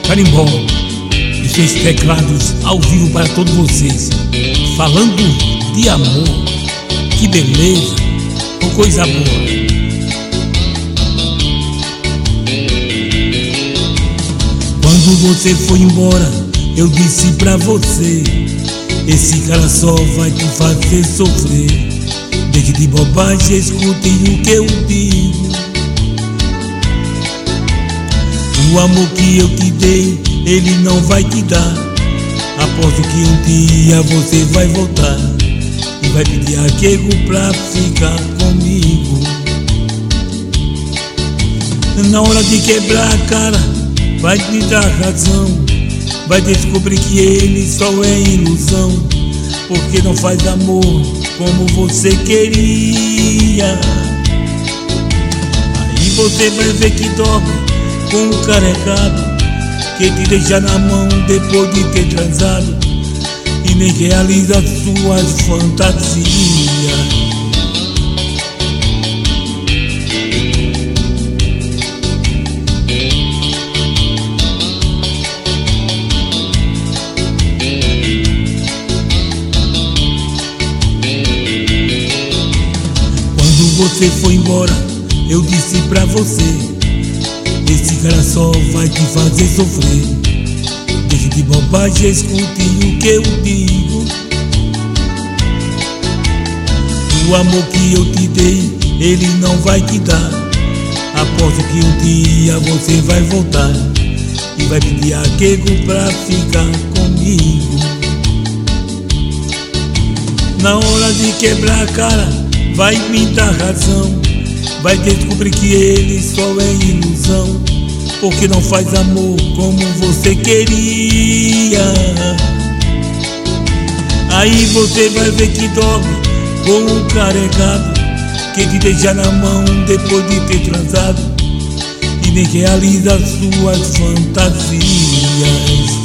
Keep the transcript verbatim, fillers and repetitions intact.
Carimbó e seus teclados ao vivo para todos vocês, falando de amor. Que beleza, com coisa boa. Quando você foi embora, eu disse pra você: esse cara só vai te fazer sofrer. Deixe de bobagem, escute o que eu digo. O amor que eu te dei, ele não vai te dar. Aposto que um dia você vai voltar e vai pedir arrego pra ficar comigo. Na hora de quebrar a cara, vai te dar razão. Vai descobrir que ele só é ilusão, porque não faz amor como você queria. Aí você vai ver que dorme com um carregado que te deixa na mão depois de ter transado e nem realiza suas fantasias. Você foi embora, eu disse pra você: esse cara só vai te fazer sofrer. Deixe de bobagem, escute o que eu digo. O amor que eu te dei, ele não vai te dar. Aposto que um dia você vai voltar e vai pedir arrego pra ficar comigo. Na hora de quebrar a cara, vai me dar razão. Vai descobrir que ele só é ilusão, porque não faz amor como você queria. Aí você vai ver que dorme com um carregado que te deixa na mão depois de ter transado e nem realiza suas fantasias.